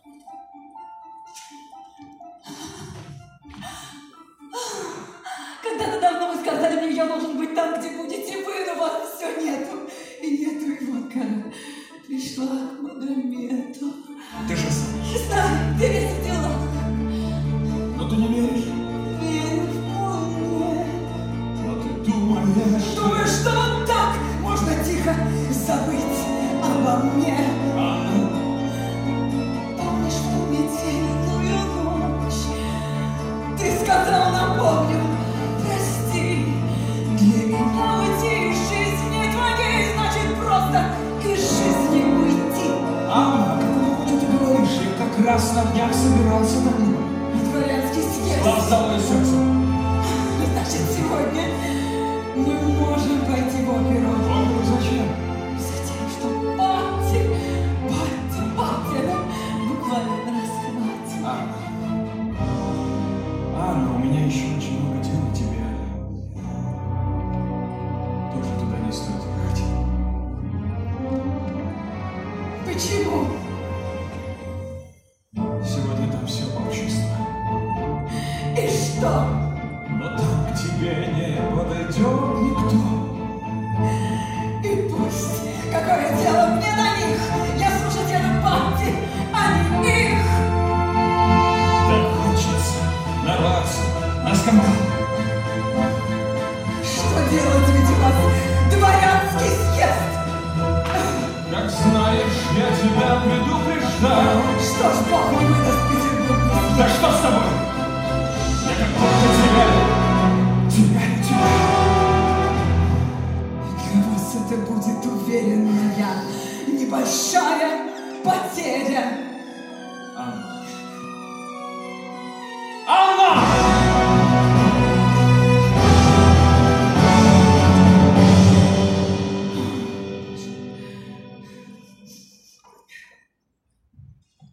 Когда-то давно вы сказали мне, я должен быть там, где будете вы, но вас все нету. И нету, и вот кора пришла к Магомету. Ты же знаешь. Знаю, ты весь в делах. Но ты не веришь. Верю вполне. Но ты думаешь. Думаю, что вот так можно тихо забыть обо мне. Помнишь ту метельную ночь? Ты сказал, напомню, прости. Для меня уйти из жизни твоей значит просто из жизни уйти. Когда ты говоришь, я как раз на днях собирался домой. Дворянский съезд. Слава сердце. Значит, сегодня мы можем пойти в оперу. Оперу зачем? Затем, что Патти буквально расхватит. Анна, у меня еще очень много дел, и тебе тоже туда не стоит ехать. Почему? Сегодня там все общество. И что? Но там к тебе не подойдет никто. И пусть. Какое дело мне до них? Я слушать еду Патти, а не их. Так хочется нарваться на скандал. Что делать, ведь у вас дворянский съезд? Как знаешь, я тебя предупреждаю. Что ж, Бог не выдаст Петербург. Да что с тобой? Я как будто теряю тебя. Для вас это будет уверенная, небольшая потеря. Анна,